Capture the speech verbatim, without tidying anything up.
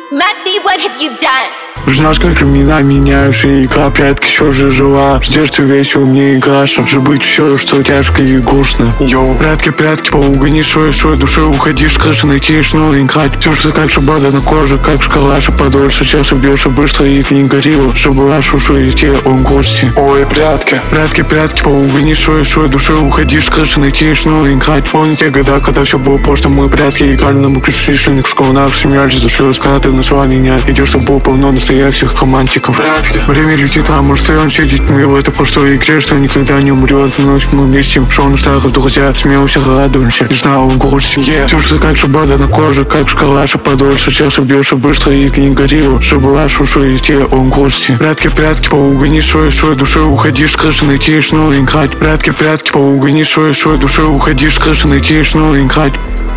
Matthew, what have you done? Знаешь, как времена меняются, и игра прятки все же жила. С детства весело мне играть, чтобы быть все, что тяжко и грустно. Йоу, прятки, прятки, поугони свой, свой душой, уходишь, крыши найти, снова играть. Все, что как шабада на коже, как шкала, что подольше, сердце бьется быстро и не горело, чтобы вашу идти он гости. Ой, прятки, прятки, прятки, поугони свой, свой душой, уходишь, крыши найти, снова играть. Помню те года, когда все было просто, мы прятки играли на мокричных школах, смеялись, зашилась, когда ты нашла меня, идешь, чтобы было полно настоящих романтиков. Прятки. Время летит, а мы остаемся детьми в этой простой игре, что никогда не умрет. Вновь мы вместе, шоу на старых друзья, смеемся, радуемся, не знал он грусти. Yeah. Все, что как шабада на коже, как шкала, что подольше, сердце бьется быстро и не горело, чтобы вашу идти он грусти. Прятки, прятки, поугони свой, свой душой, уходишь, крыши найти, снова играть. Прятки, прятки, поугони свой, свой душой, уходишь, крыши найти, снова играть.